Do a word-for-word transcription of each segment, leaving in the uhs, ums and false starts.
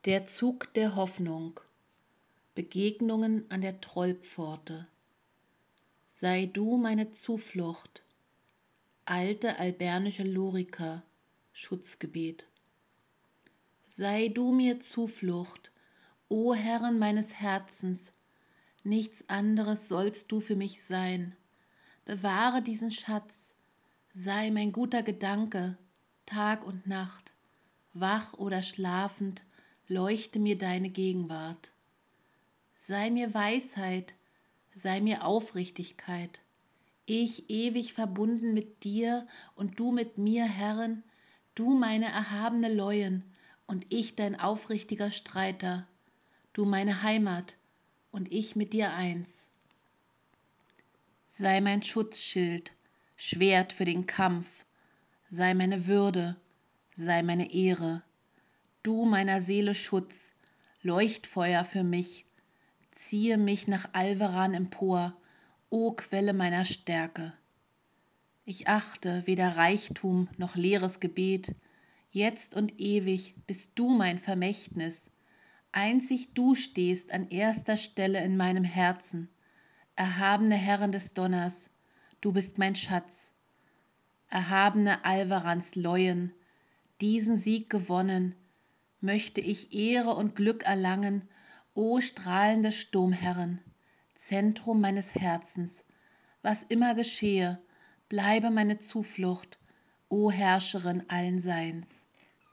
Der Zug der Hoffnung. Begegnungen an der Trollpforte. Sei du meine Zuflucht, alte albernische Lorica, Schutzgebet. Sei du mir Zuflucht, o Herrin meines Herzens, nichts anderes sollst du für mich sein. Bewahre diesen Schatz, sei mein guter Gedanke, Tag und Nacht, wach oder schlafend, leuchte mir deine Gegenwart. Sei mir Weisheit, sei mir Aufrichtigkeit, ich ewig verbunden mit dir und du mit mir, Herrin, du meine erhabene Leuen und ich dein aufrichtiger Streiter, du meine Heimat und ich mit dir eins. Sei mein Schutzschild, Schwert für den Kampf, sei meine Würde, sei meine Ehre, du meiner Seele Schutz, Leuchtfeuer für mich, ziehe mich nach Alveran empor, o Quelle meiner Stärke. Ich achte weder Reichtum noch leeres Gebet, jetzt und ewig bist du mein Vermächtnis, einzig du stehst an erster Stelle in meinem Herzen, erhabene Herrin des Donners, du bist mein Schatz. Erhabene Alvarans Leuen, diesen Sieg gewonnen, möchte ich Ehre und Glück erlangen, o strahlende Sturmherrin, Zentrum meines Herzens, was immer geschehe, bleibe meine Zuflucht, o Herrscherin allen Seins.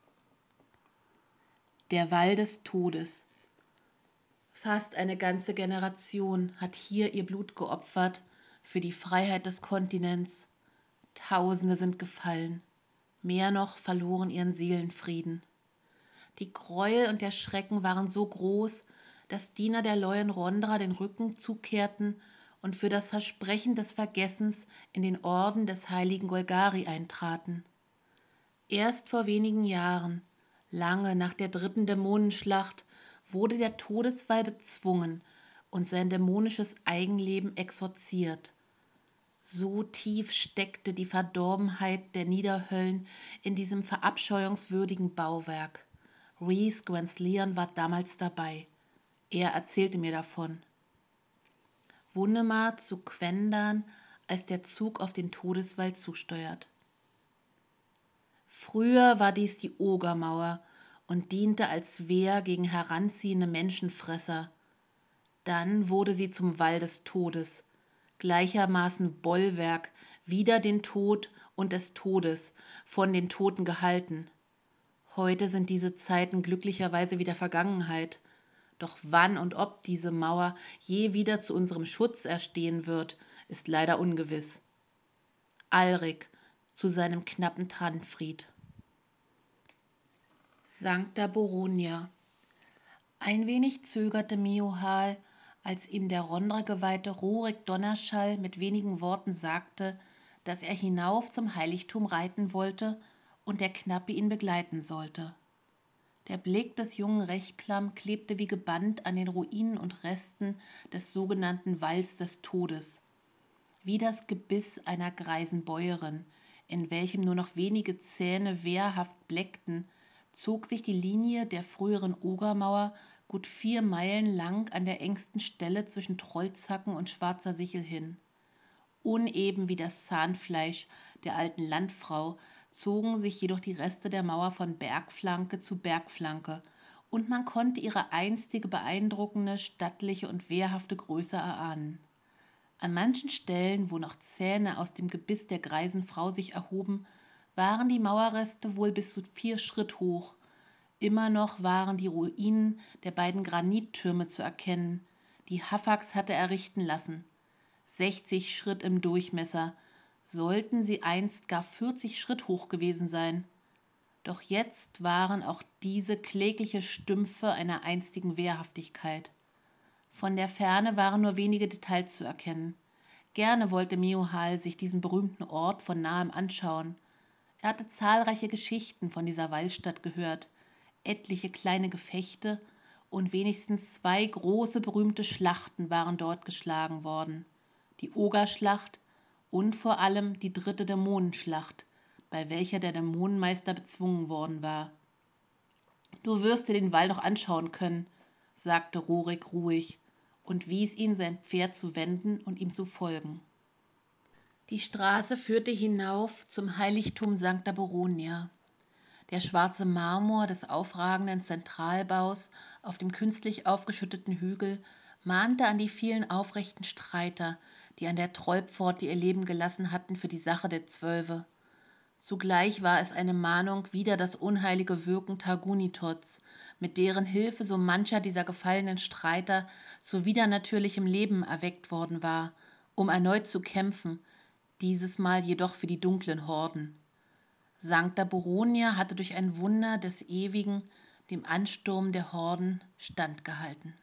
Der Wall des Todes. Fast eine ganze Generation hat hier ihr Blut geopfert für die Freiheit des Kontinents. Tausende sind gefallen, mehr noch verloren ihren Seelenfrieden. Die Gräuel und der Schrecken waren so groß, dass Diener der Leuen Rondra den Rücken zukehrten und für das Versprechen des Vergessens in den Orden des heiligen Golgari eintraten. Erst vor wenigen Jahren, lange nach der dritten Dämonenschlacht, wurde der Todeswall bezwungen und sein dämonisches Eigenleben exorziert. So tief steckte die Verdorbenheit der Niederhöllen in diesem verabscheuungswürdigen Bauwerk. Rhys Gwenllian war damals dabei. Er erzählte mir davon. Wunnemar zu Quendan, als der Zug auf den Todeswall zusteuert. Früher war dies die Ogermauer und diente als Wehr gegen heranziehende Menschenfresser. Dann wurde sie zum Wall des Todes, gleichermaßen Bollwerk wider den Tod und des Todes, von den Toten gehalten. Heute sind diese Zeiten glücklicherweise wieder Vergangenheit. Doch wann und ob diese Mauer je wieder zu unserem Schutz erstehen wird, ist leider ungewiss. Alrik zu seinem knappen Tanfried. Sancta Boronia. Ein wenig zögerte Miohal, als ihm der Rondra-geweihte Rorik Donnerschall mit wenigen Worten sagte, dass er hinauf zum Heiligtum reiten wollte und der Knappe ihn begleiten sollte. Der Blick des jungen Rechklam klebte wie gebannt an den Ruinen und Resten des sogenannten Walls des Todes, wie das Gebiss einer greisen Bäuerin, in welchem nur noch wenige Zähne wehrhaft bleckten, zog sich die Linie der früheren Ogermauer gut vier Meilen lang an der engsten Stelle zwischen Trollzacken und Schwarzer Sichel hin. Uneben wie das Zahnfleisch der alten Landfrau zogen sich jedoch die Reste der Mauer von Bergflanke zu Bergflanke, und man konnte ihre einstige beeindruckende, stattliche und wehrhafte Größe erahnen. An manchen Stellen, wo noch Zähne aus dem Gebiss der greisen Frau sich erhoben, waren die Mauerreste wohl bis zu vier Schritt hoch. Immer noch waren die Ruinen der beiden Granittürme zu erkennen, die Hafax hatte errichten lassen. Sechzig Schritt im Durchmesser, sollten sie einst gar vierzig Schritt hoch gewesen sein. Doch jetzt waren auch diese klägliche Stümpfe einer einstigen Wehrhaftigkeit. Von der Ferne waren nur wenige Details zu erkennen. Gerne wollte Miohal sich diesen berühmten Ort von nahem anschauen. Er hatte zahlreiche Geschichten von dieser Wallstatt gehört, etliche kleine Gefechte und wenigstens zwei große berühmte Schlachten waren dort geschlagen worden. Die Ogerschlacht und vor allem die dritte Dämonenschlacht, bei welcher der Dämonenmeister bezwungen worden war. Du wirst dir den Wall noch anschauen können, sagte Rorik ruhig und wies ihn, sein Pferd zu wenden und ihm zu folgen. Die Straße führte hinauf zum Heiligtum Sancta Boronia. Der schwarze Marmor des aufragenden Zentralbaus auf dem künstlich aufgeschütteten Hügel mahnte an die vielen aufrechten Streiter, die an der Trollpforte ihr Leben gelassen hatten für die Sache der Zwölfe. Zugleich war es eine Mahnung wider das unheilige Wirken Targunitots, mit deren Hilfe so mancher dieser gefallenen Streiter zu widernatürlichem Leben erweckt worden war, um erneut zu kämpfen, dieses Mal jedoch für die dunklen Horden. Sancta Boronia hatte durch ein Wunder des Ewigen dem Ansturm der Horden standgehalten.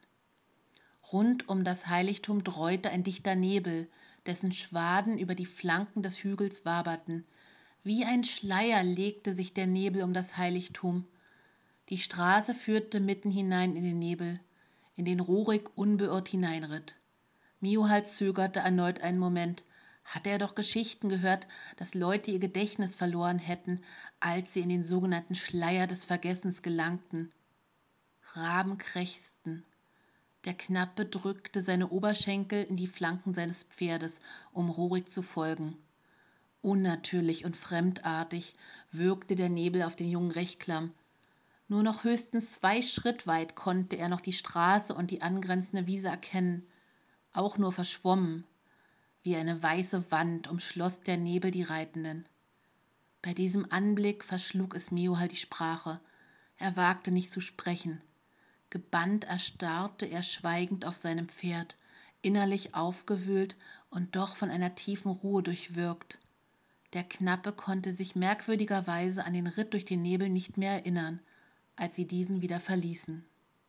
Rund um das Heiligtum dräute ein dichter Nebel, dessen Schwaden über die Flanken des Hügels waberten. Wie ein Schleier legte sich der Nebel um das Heiligtum. Die Straße führte mitten hinein in den Nebel, in den Rorik unbeirrt hineinritt. Miohal zögerte erneut einen Moment. Hatte er doch Geschichten gehört, dass Leute ihr Gedächtnis verloren hätten, als sie in den sogenannten Schleier des Vergessens gelangten. Raben krächzten. Der Knappe drückte seine Oberschenkel in die Flanken seines Pferdes, um Rorik zu folgen. Unnatürlich und fremdartig wirkte der Nebel auf den jungen Rechklam. Nur noch höchstens zwei Schritt weit konnte er noch die Straße und die angrenzende Wiese erkennen, auch nur verschwommen. Wie eine weiße Wand umschloss der Nebel die Reitenden. Bei diesem Anblick verschlug es Miohal die Sprache. Er wagte nicht zu sprechen. Gebannt erstarrte er schweigend auf seinem Pferd, innerlich aufgewühlt und doch von einer tiefen Ruhe durchwirkt. Der Knappe konnte sich merkwürdigerweise an den Ritt durch den Nebel nicht mehr erinnern, als sie diesen wieder verließen.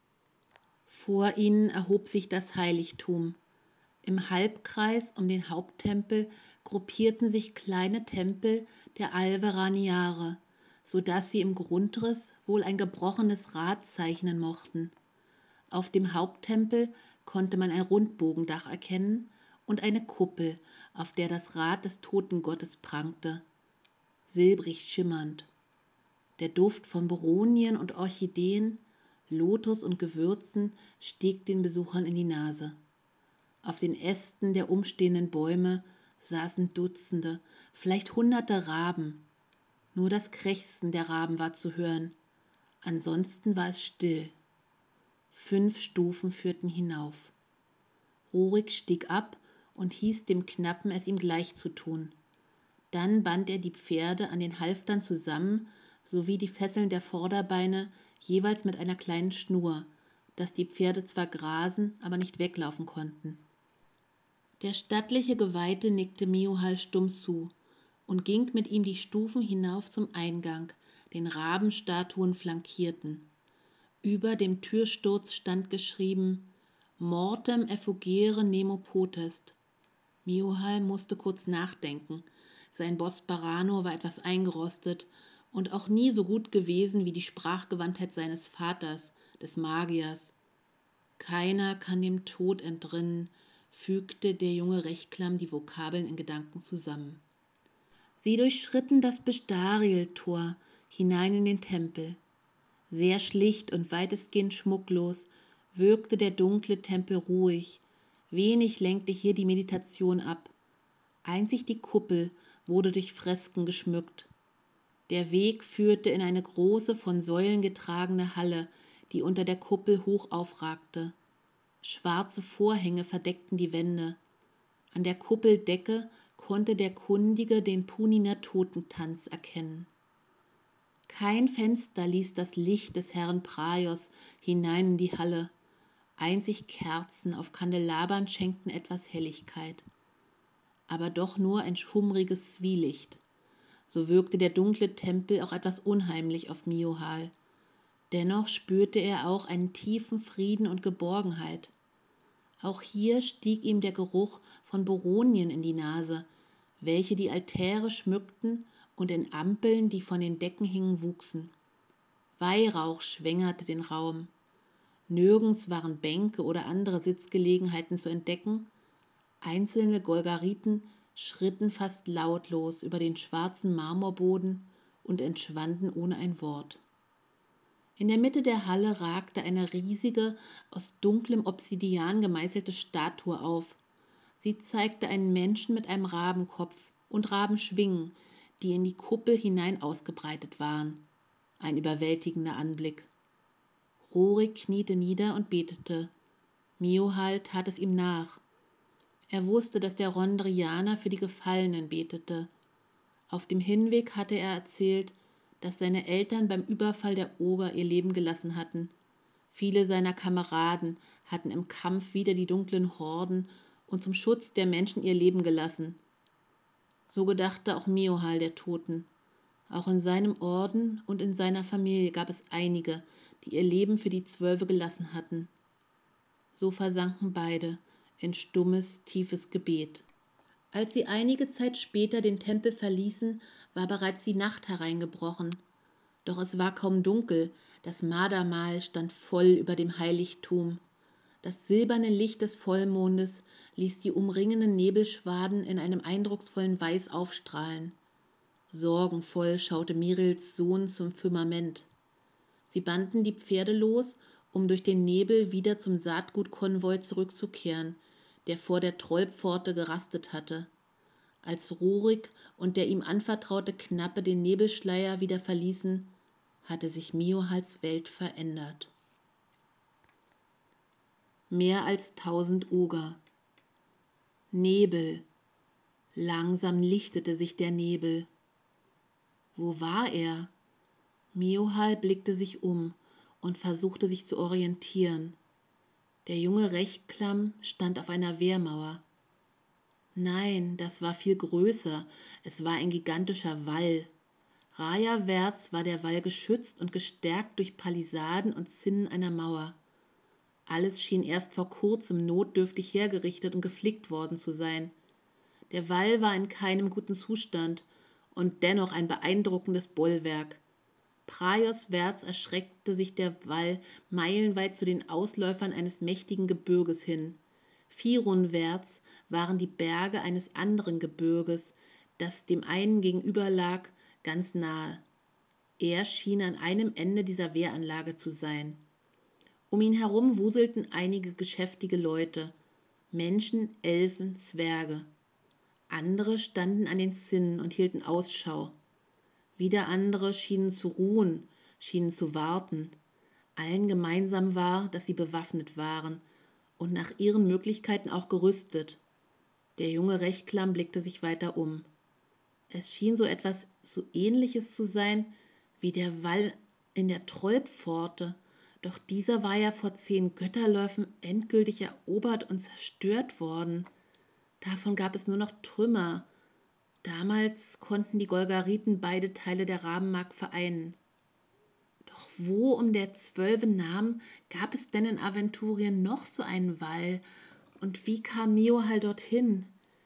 Vor ihnen erhob sich das Heiligtum. Im Halbkreis um den Haupttempel gruppierten sich kleine Tempel der Alveraniare, so dass sie im Grundriss wohl ein gebrochenes Rad zeichnen mochten. Auf dem Haupttempel konnte man ein Rundbogendach erkennen und eine Kuppel, auf der das Rad des Totengottes prangte, silbrig schimmernd. Der Duft von Beronien und Orchideen, Lotus und Gewürzen stieg den Besuchern in die Nase. Auf den Ästen der umstehenden Bäume saßen Dutzende, vielleicht hunderte Raben. Nur das Krächzen der Raben war zu hören. Ansonsten war es still. Fünf Stufen führten hinauf. Rorik stieg ab und hieß dem Knappen, es ihm gleich zu tun. Dann band er die Pferde an den Halftern zusammen, sowie die Fesseln der Vorderbeine jeweils mit einer kleinen Schnur, dass die Pferde zwar grasen, aber nicht weglaufen konnten. Der stattliche Geweihte nickte Miohal stumm zu und ging mit ihm die Stufen hinauf zum Eingang, den Rabenstatuen flankierten. Über dem Türsturz stand geschrieben: Mortem effugere nemo potest. Miohal musste kurz nachdenken. Sein Boss Barano war etwas eingerostet und auch nie so gut gewesen wie die Sprachgewandtheit seines Vaters, des Magiers. Keiner kann dem Tod entrinnen, fügte der junge Rechklam die Vokabeln in Gedanken zusammen. Sie durchschritten das Bestariel-Tor hinein in den Tempel. Sehr schlicht und weitestgehend schmucklos wirkte der dunkle Tempel ruhig. Wenig lenkte hier die Meditation ab. Einzig die Kuppel wurde durch Fresken geschmückt. Der Weg führte in eine große, von Säulen getragene Halle, die unter der Kuppel hoch aufragte. Schwarze Vorhänge verdeckten die Wände. An der Kuppeldecke konnte der Kundige den Puniner Totentanz erkennen. Kein Fenster ließ das Licht des Herrn Praios hinein in die Halle. Einzig Kerzen auf Kandelabern schenkten etwas Helligkeit. Aber doch nur ein schummriges Zwielicht. So wirkte der dunkle Tempel auch etwas unheimlich auf Miohal. Dennoch spürte er auch einen tiefen Frieden und Geborgenheit. Auch hier stieg ihm der Geruch von Beronien in die Nase, welche die Altäre schmückten und in Ampeln, die von den Decken hingen, wuchsen. Weihrauch schwängerte den Raum. Nirgends waren Bänke oder andere Sitzgelegenheiten zu entdecken. Einzelne Golgariten schritten fast lautlos über den schwarzen Marmorboden und entschwanden ohne ein Wort. In der Mitte der Halle ragte eine riesige, aus dunklem Obsidian gemeißelte Statue auf. Sie zeigte einen Menschen mit einem Rabenkopf und Rabenschwingen, die in die Kuppel hinein ausgebreitet waren. Ein überwältigender Anblick. Rorik kniete nieder und betete. Miohal tat es ihm nach. Er wusste, dass der Rondrianer für die Gefallenen betete. Auf dem Hinweg hatte er erzählt, dass seine Eltern beim Überfall der Oger ihr Leben gelassen hatten. Viele seiner Kameraden hatten im Kampf wider die dunklen Horden und zum Schutz der Menschen ihr Leben gelassen. So gedachte auch Miohal der Toten. Auch in seinem Orden und in seiner Familie gab es einige, die ihr Leben für die Zwölfe gelassen hatten. So versanken beide in stummes, tiefes Gebet. Als sie einige Zeit später den Tempel verließen, war bereits die Nacht hereingebrochen. Doch es war kaum dunkel, das Mardermal stand voll über dem Heiligtum. Das silberne Licht des Vollmondes ließ die umringenden Nebelschwaden in einem eindrucksvollen Weiß aufstrahlen. Sorgenvoll schaute Mirils Sohn zum Firmament. Sie banden die Pferde los, um durch den Nebel wieder zum Saatgutkonvoi zurückzukehren, der vor der Trollpforte gerastet hatte. Als Rorik und der ihm anvertraute Knappe den Nebelschleier wieder verließen, hatte sich Miohals Welt verändert. Mehr als tausend Oger. Nebel. Langsam lichtete sich der Nebel. Wo war er? Miohal blickte sich um und versuchte sich zu orientieren. Der junge Rechtklam stand auf einer Wehrmauer. Nein, das war viel größer. Es war ein gigantischer Wall. Rajawärts war der Wall geschützt und gestärkt durch Palisaden und Zinnen einer Mauer. Alles schien erst vor kurzem notdürftig hergerichtet und geflickt worden zu sein. Der Wall war in keinem guten Zustand und dennoch ein beeindruckendes Bollwerk. Prajoswärts erschreckte sich der Wall meilenweit zu den Ausläufern eines mächtigen Gebirges hin. Firunwärts waren die Berge eines anderen Gebirges, das dem einen gegenüber lag, ganz nahe. Er schien an einem Ende dieser Wehranlage zu sein. Um ihn herum wuselten einige geschäftige Leute, Menschen, Elfen, Zwerge. Andere standen an den Zinnen und hielten Ausschau. Wieder andere schienen zu ruhen, schienen zu warten. Allen gemeinsam war, dass sie bewaffnet waren und nach ihren Möglichkeiten auch gerüstet. Der junge Rechtklam blickte sich weiter um. Es schien so etwas so Ähnliches zu sein wie der Wall in der Trollpforte, doch dieser war ja vor zehn Götterläufen endgültig erobert und zerstört worden. Davon gab es nur noch Trümmer. Damals konnten die Golgariten beide Teile der Rabenmark vereinen. Doch wo um der Zwölfe Namen gab es denn in Aventurien noch so einen Wall? Und wie kam Miohal dorthin?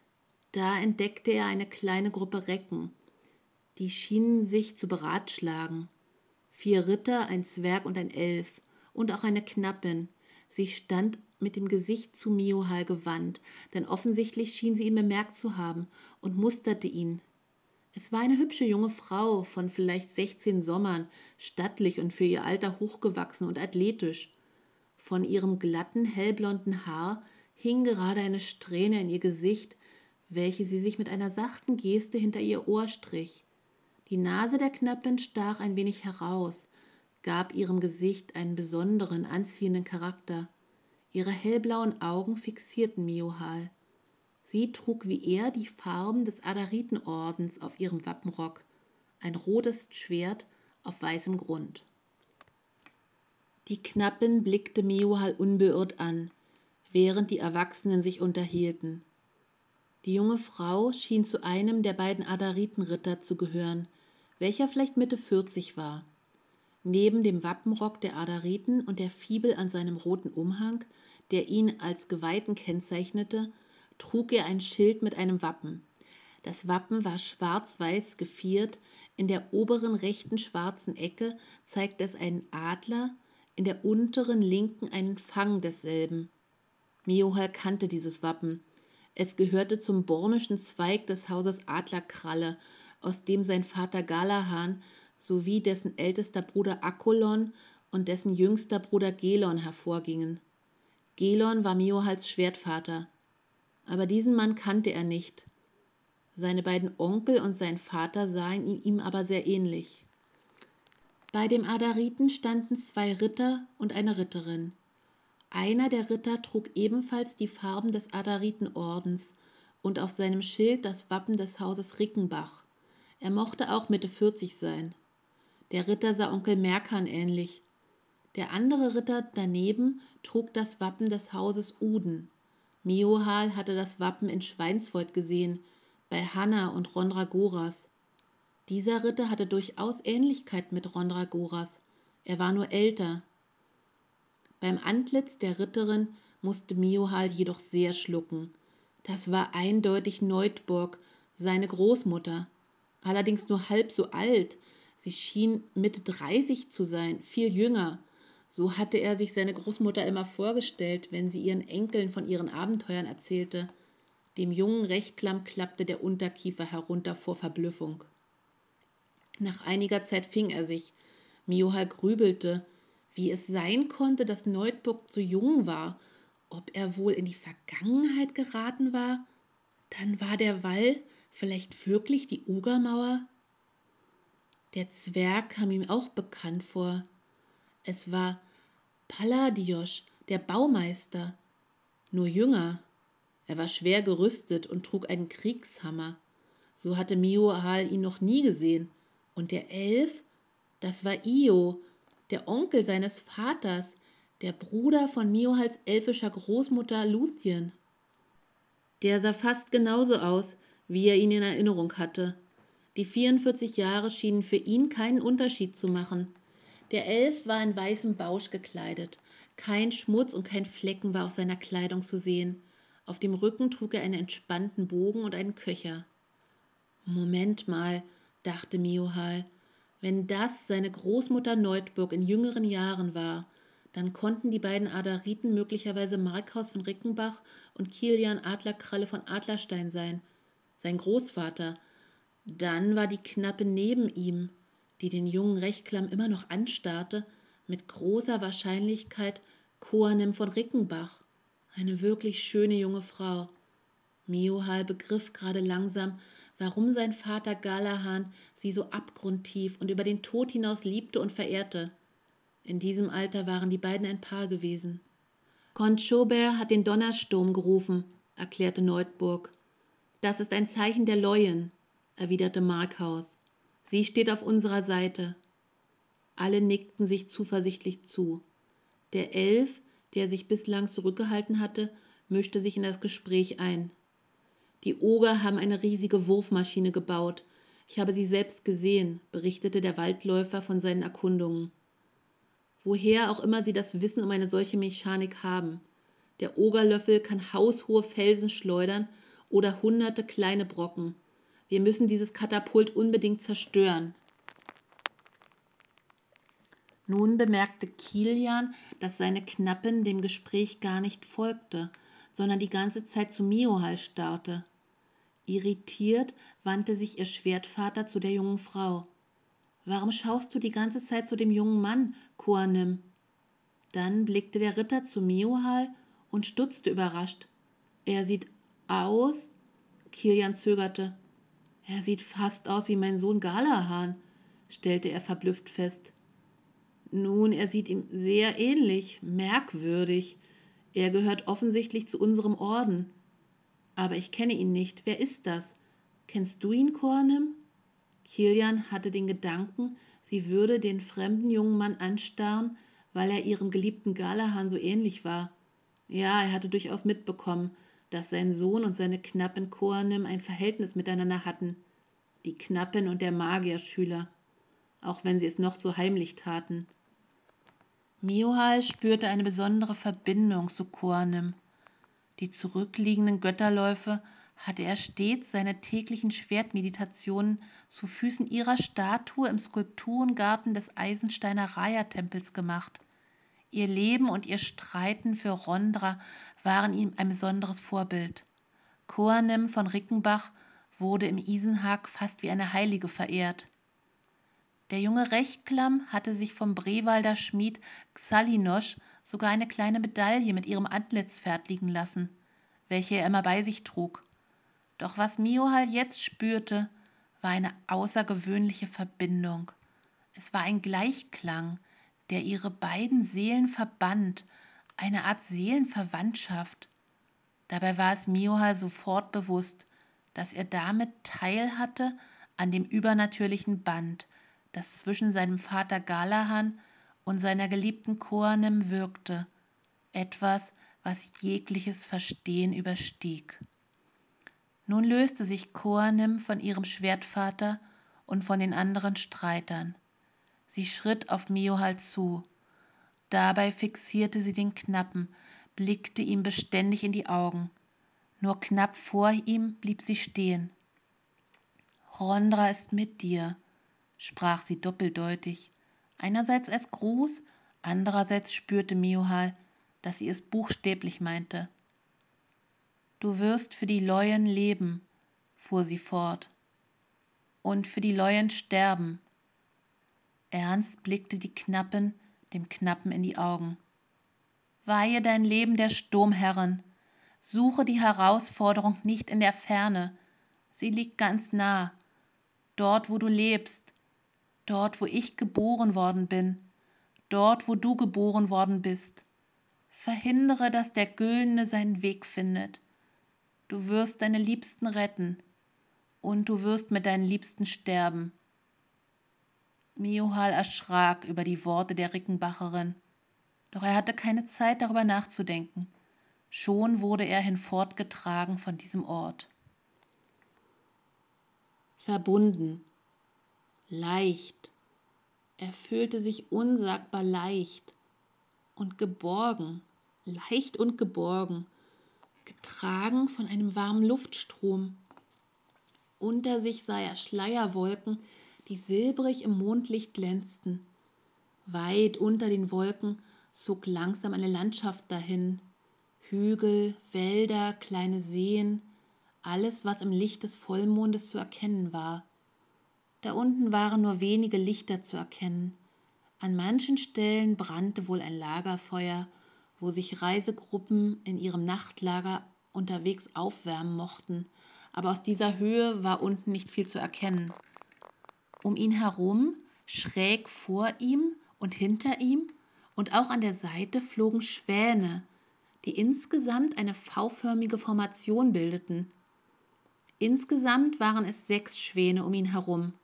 Da entdeckte er eine kleine Gruppe Recken. Die schienen sich zu beratschlagen. Vier Ritter, ein Zwerg und ein Elf und auch eine Knappin. Sie stand mit dem Gesicht zu Miohal gewandt, denn offensichtlich schien sie ihn bemerkt zu haben und musterte ihn. Es war eine hübsche junge Frau von vielleicht sechzehn Sommern, stattlich und für ihr Alter hochgewachsen und athletisch. Von ihrem glatten, hellblonden Haar hing gerade eine Strähne in ihr Gesicht, welche sie sich mit einer sachten Geste hinter ihr Ohr strich. Die Nase der Knappin stach ein wenig heraus, gab ihrem Gesicht einen besonderen, anziehenden Charakter. Ihre hellblauen Augen fixierten Miohal. Sie trug wie er die Farben des Adaritenordens auf ihrem Wappenrock, ein rotes Schwert auf weißem Grund. Die Knappin blickte Miohal unbeirrt an, während die Erwachsenen sich unterhielten. Die junge Frau schien zu einem der beiden Adaritenritter zu gehören, welcher vielleicht Mitte vierzig war. Neben dem Wappenrock der Adariten und der Fibel an seinem roten Umhang, der ihn als Geweihten kennzeichnete, trug er ein Schild mit einem Wappen. Das Wappen war schwarz-weiß geviert, in der oberen rechten schwarzen Ecke zeigte es einen Adler, in der unteren linken einen Fang desselben. Miohal kannte dieses Wappen. Es gehörte zum bornischen Zweig des Hauses Adlerkralle, aus dem sein Vater Galahan sowie dessen ältester Bruder Akolon und dessen jüngster Bruder Gelon hervorgingen. Gelon war Miohals Schwertvater, aber diesen Mann kannte er nicht. Seine beiden Onkel und sein Vater sahen ihm aber sehr ähnlich. Bei dem Adariten standen zwei Ritter und eine Ritterin. Einer der Ritter trug ebenfalls die Farben des Adaritenordens und auf seinem Schild das Wappen des Hauses Rickenbach. Er mochte auch Mitte vierzig sein. Der Ritter sah Onkel Merkan ähnlich. Der andere Ritter daneben trug das Wappen des Hauses Uden. Miohal hatte das Wappen in Schweinsvold gesehen, bei Hanna und Rondragoras. Dieser Ritter hatte durchaus Ähnlichkeit mit Rondragoras. Er war nur älter. Beim Antlitz der Ritterin musste Miohal jedoch sehr schlucken. Das war eindeutig Neutborg, seine Großmutter. Allerdings nur halb so alt. Sie schien Mitte dreißig zu sein, viel jünger. So hatte er sich seine Großmutter immer vorgestellt, wenn sie ihren Enkeln von ihren Abenteuern erzählte. Dem jungen Rechtklam klappte der Unterkiefer herunter vor Verblüffung. Nach einiger Zeit fing er sich. Miohal grübelte, wie es sein konnte, dass Neutburg zu jung war. Ob er wohl in die Vergangenheit geraten war? Dann war der Wall vielleicht wirklich die Ugermauer? Der Zwerg kam ihm auch bekannt vor. Es war Palladios, der Baumeister, nur jünger. Er war schwer gerüstet und trug einen Kriegshammer. So hatte Miohal ihn noch nie gesehen. Und der Elf, das war Io, der Onkel seines Vaters, der Bruder von Miohals elfischer Großmutter Luthien. Der sah fast genauso aus, wie er ihn in Erinnerung hatte. Die vierundvierzig Jahre schienen für ihn keinen Unterschied zu machen. Der Elf war in weißem Bausch gekleidet. Kein Schmutz und kein Flecken war auf seiner Kleidung zu sehen. Auf dem Rücken trug er einen entspannten Bogen und einen Köcher. Moment mal, dachte Miohal, wenn das seine Großmutter Neutburg in jüngeren Jahren war, dann konnten die beiden Adariten möglicherweise Markhaus von Rickenbach und Kilian Adlerkralle von Adlerstein sein, sein Großvater. Dann war die Knappe neben ihm, die den jungen Rechtklam immer noch anstarrte, mit großer Wahrscheinlichkeit Koanem von Rickenbach, eine wirklich schöne junge Frau. Miohal begriff gerade langsam, warum sein Vater Galahan sie so abgrundtief und über den Tod hinaus liebte und verehrte. In diesem Alter waren die beiden ein Paar gewesen. Conchober hat den Donnersturm gerufen, erklärte Neutburg. Das ist ein Zeichen der Leuen, erwiderte Markhaus. Sie steht auf unserer Seite. Alle nickten sich zuversichtlich zu. Der Elf, der sich bislang zurückgehalten hatte, mischte sich in das Gespräch ein. Die Oger haben eine riesige Wurfmaschine gebaut. Ich habe sie selbst gesehen, berichtete der Waldläufer von seinen Erkundungen. Woher auch immer sie das Wissen um eine solche Mechanik haben. Der Ogerlöffel kann haushohe Felsen schleudern oder hunderte kleine Brocken. Wir müssen dieses Katapult unbedingt zerstören. Nun bemerkte Kilian, dass seine Knappin dem Gespräch gar nicht folgte, sondern die ganze Zeit zu Miohal starrte. Irritiert wandte sich ihr Schwertvater zu der jungen Frau. »Warum schaust du die ganze Zeit zu dem jungen Mann, Koanem?« Dann blickte der Ritter zu Miohal und stutzte überrascht. »Er sieht aus...« Kilian zögerte. »Er sieht fast aus wie mein Sohn Galahan«, stellte er verblüfft fest. »Nun, er sieht ihm sehr ähnlich, merkwürdig. Er gehört offensichtlich zu unserem Orden. Aber ich kenne ihn nicht. Wer ist das? Kennst du ihn, Koanem?« Kilian hatte den Gedanken, sie würde den fremden jungen Mann anstarren, weil er ihrem geliebten Galahan so ähnlich war. Ja, er hatte durchaus mitbekommen, dass sein Sohn und seine Knappin Koanem ein Verhältnis miteinander hatten. Die Knappin und der Magierschüler, auch wenn sie es noch so heimlich taten. Miohal spürte eine besondere Verbindung zu Koanem. Die zurückliegenden Götterläufe hatte er stets seine täglichen Schwertmeditationen zu Füßen ihrer Statue im Skulpturengarten des Eisensteiner Raya-Tempels gemacht. Ihr Leben und ihr Streiten für Rondra waren ihm ein besonderes Vorbild. Koanem von Rickenbach wurde im Isenhag fast wie eine Heilige verehrt. Der junge Rechklam hatte sich vom Brewalder Schmied Xalinosch sogar eine kleine Medaille mit ihrem Antlitz fertigen lassen, welche er immer bei sich trug. Doch was Miohal jetzt spürte, war eine außergewöhnliche Verbindung. Es war ein Gleichklang, der ihre beiden Seelen verband, eine Art Seelenverwandtschaft. Dabei war es Miohal sofort bewusst, dass er damit Teil hatte an dem übernatürlichen Band, das zwischen seinem Vater Galahan und seiner geliebten Koanim wirkte, etwas, was jegliches Verstehen überstieg. Nun löste sich Koanim von ihrem Schwertvater und von den anderen Streitern. Sie schritt auf Miohal zu. Dabei fixierte sie den Knappen, blickte ihm beständig in die Augen. Nur knapp vor ihm blieb sie stehen. »Rondra ist mit dir«, sprach sie doppeldeutig. Einerseits als Gruß, andererseits spürte Miohal, dass sie es buchstäblich meinte. »Du wirst für die Leuen leben«, fuhr sie fort, »und für die Leuen sterben.« Ernst blickte die Knappin dem Knappen in die Augen. »Weihe dein Leben der Sturmherrin. Suche die Herausforderung nicht in der Ferne. Sie liegt ganz nah. Dort, wo du lebst. Dort, wo ich geboren worden bin. Dort, wo du geboren worden bist. Verhindere, dass der Güldene seinen Weg findet. Du wirst deine Liebsten retten. Und du wirst mit deinen Liebsten sterben.« Miohal erschrak über die Worte der Rickenbacherin. Doch er hatte keine Zeit, darüber nachzudenken. Schon wurde er hinfortgetragen von diesem Ort. Verbunden, leicht, er fühlte sich unsagbar leicht und geborgen, leicht und geborgen, getragen von einem warmen Luftstrom. Unter sich sah er Schleierwolken, die silbrig im Mondlicht glänzten. Weit unter den Wolken zog langsam eine Landschaft dahin. Hügel, Wälder, kleine Seen, alles, was im Licht des Vollmondes zu erkennen war. Da unten waren nur wenige Lichter zu erkennen. An manchen Stellen brannte wohl ein Lagerfeuer, wo sich Reisegruppen in ihrem Nachtlager unterwegs aufwärmen mochten, aber aus dieser Höhe war unten nicht viel zu erkennen. Um ihn herum, schräg vor ihm und hinter ihm und auch an der Seite flogen Schwäne, die insgesamt eine V-förmige Formation bildeten. Insgesamt waren es sechs Schwäne um ihn herum.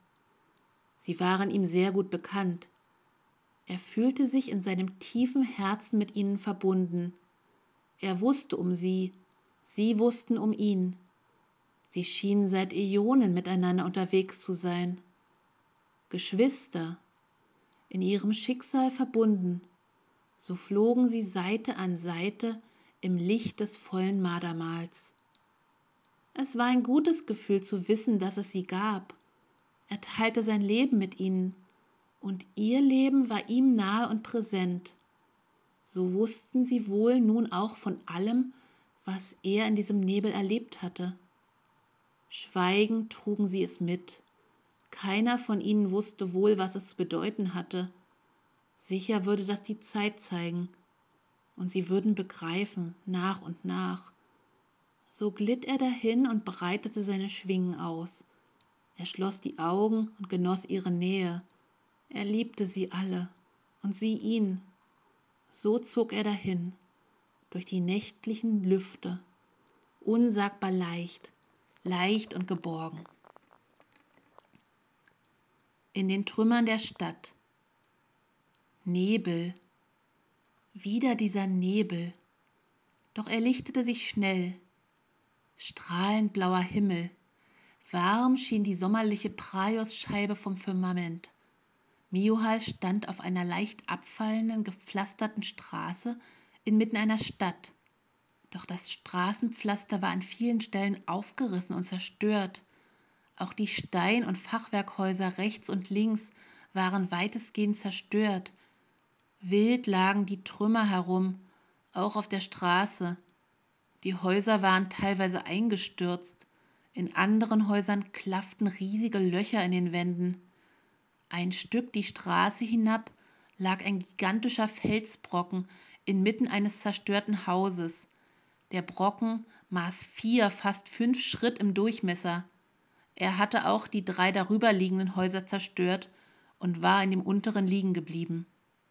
Sie waren ihm sehr gut bekannt. Er fühlte sich in seinem tiefen Herzen mit ihnen verbunden. Er wusste um sie, sie wussten um ihn. Sie schienen seit Äonen miteinander unterwegs zu sein. Geschwister, in ihrem Schicksal verbunden, so flogen sie Seite an Seite im Licht des vollen Mardermals. Es war ein gutes Gefühl zu wissen, dass es sie gab. Er teilte sein Leben mit ihnen, und ihr Leben war ihm nahe und präsent. So wussten sie wohl nun auch von allem, was er in diesem Nebel erlebt hatte. Schweigend trugen sie es mit. Keiner von ihnen wusste wohl, was es zu bedeuten hatte. Sicher würde das die Zeit zeigen, und sie würden begreifen, nach und nach. So glitt er dahin und breitete seine Schwingen aus. Er schloss die Augen und genoss ihre Nähe. Er liebte sie alle, und sie ihn. So zog er dahin, durch die nächtlichen Lüfte, unsagbar leicht, leicht und geborgen. In den Trümmern der Stadt. Nebel, wieder dieser Nebel. Doch er lichtete sich schnell. Strahlend blauer Himmel. Warm schien die sommerliche Praios-Scheibe vom Firmament. Miohal stand auf einer leicht abfallenden, gepflasterten Straße inmitten einer Stadt. Doch das Straßenpflaster war an vielen Stellen aufgerissen und zerstört. Auch die Stein- und Fachwerkhäuser rechts und links waren weitestgehend zerstört. Wild lagen die Trümmer herum, auch auf der Straße. Die Häuser waren teilweise eingestürzt. In anderen Häusern klafften riesige Löcher in den Wänden. Ein Stück die Straße hinab lag ein gigantischer Felsbrocken inmitten eines zerstörten Hauses. Der Brocken maß vier, fast fünf Schritt im Durchmesser. Er hatte auch die drei darüberliegenden Häuser zerstört und war in dem unteren liegen geblieben.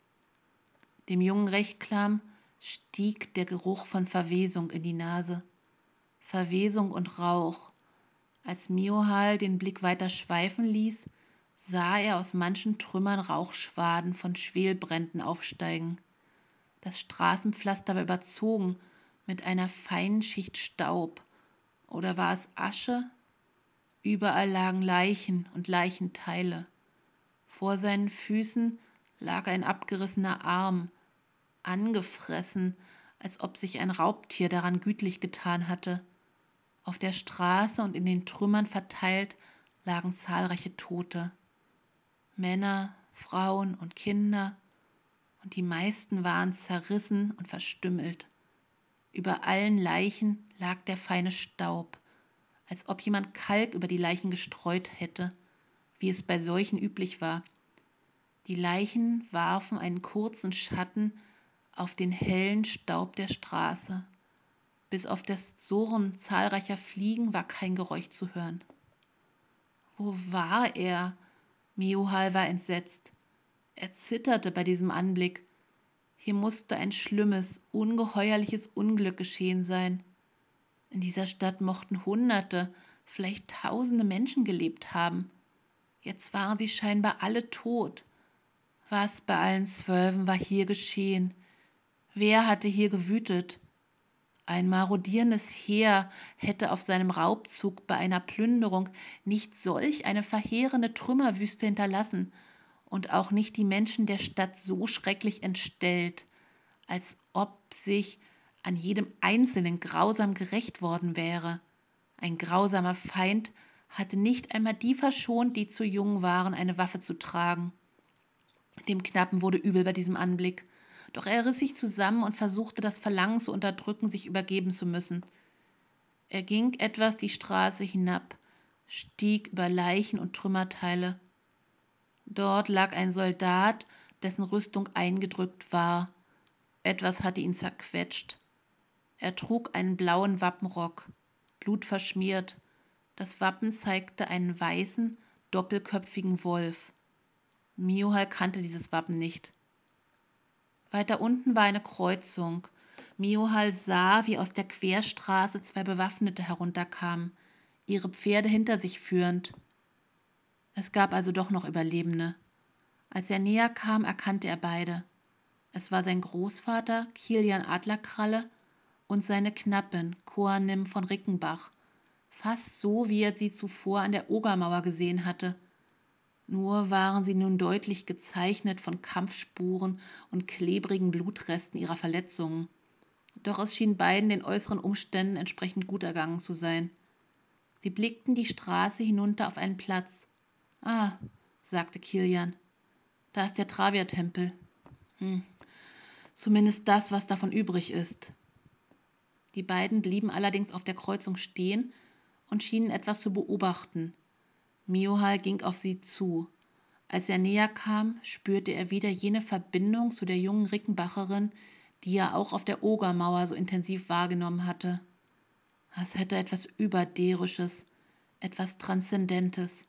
Dem jungen Rechtklam stieg der Geruch von Verwesung in die Nase. Verwesung und Rauch. Als Miohal den Blick weiter schweifen ließ, sah er aus manchen Trümmern Rauchschwaden von Schwelbränden aufsteigen. Das Straßenpflaster war überzogen mit einer feinen Schicht Staub. Oder war es Asche? Überall lagen Leichen und Leichenteile. Vor seinen Füßen lag ein abgerissener Arm, angefressen, als ob sich ein Raubtier daran gütlich getan hatte. Auf der Straße und in den Trümmern verteilt lagen zahlreiche Tote. Männer, Frauen und Kinder, und die meisten waren zerrissen und verstümmelt. Über allen Leichen lag der feine Staub, als ob jemand Kalk über die Leichen gestreut hätte, wie es bei Seuchen üblich war. Die Leichen warfen einen kurzen Schatten auf den hellen Staub der Straße. Bis auf das Surren zahlreicher Fliegen war kein Geräusch zu hören. Wo war er? Miohal war entsetzt. Er zitterte bei diesem Anblick. Hier musste ein schlimmes, ungeheuerliches Unglück geschehen sein. In dieser Stadt mochten Hunderte, vielleicht Tausende Menschen gelebt haben. Jetzt waren sie scheinbar alle tot. Was bei allen Zwölfen war hier geschehen? Wer hatte hier gewütet? Ein marodierendes Heer hätte auf seinem Raubzug bei einer Plünderung nicht solch eine verheerende Trümmerwüste hinterlassen und auch nicht die Menschen der Stadt so schrecklich entstellt, als ob sich an jedem Einzelnen grausam gerächt worden wäre. Ein grausamer Feind hatte nicht einmal die verschont, die zu jung waren, eine Waffe zu tragen. Dem Knappen wurde übel bei diesem Anblick, doch er riss sich zusammen und versuchte, das Verlangen zu unterdrücken, sich übergeben zu müssen. Er ging etwas die Straße hinab, stieg über Leichen und Trümmerteile. Dort lag ein Soldat, dessen Rüstung eingedrückt war. Etwas hatte ihn zerquetscht. Er trug einen blauen Wappenrock, blutverschmiert. Das Wappen zeigte einen weißen, doppelköpfigen Wolf. Miohal kannte dieses Wappen nicht. Weiter unten war eine Kreuzung. Miohal sah, wie aus der Querstraße zwei Bewaffnete herunterkamen, ihre Pferde hinter sich führend. Es gab also doch noch Überlebende. Als er näher kam, erkannte er beide. Es war sein Großvater, Kilian Adlerkralle, und seine Knappin, Koanim von Rickenbach, fast so, wie er sie zuvor an der Ogermauer gesehen hatte. Nur waren sie nun deutlich gezeichnet von Kampfspuren und klebrigen Blutresten ihrer Verletzungen. Doch es schien beiden den äußeren Umständen entsprechend gut ergangen zu sein. Sie blickten die Straße hinunter auf einen Platz. »Ah«, sagte Kilian, »da ist der Travia-Tempel. Hm, zumindest das, was davon übrig ist.« Die beiden blieben allerdings auf der Kreuzung stehen und schienen etwas zu beobachten. Miohal ging auf sie zu. Als er näher kam, spürte er wieder jene Verbindung zu der jungen Rickenbacherin, die er auch auf der Ogermauer so intensiv wahrgenommen hatte. Es hätte etwas Überderisches, etwas Transzendentes.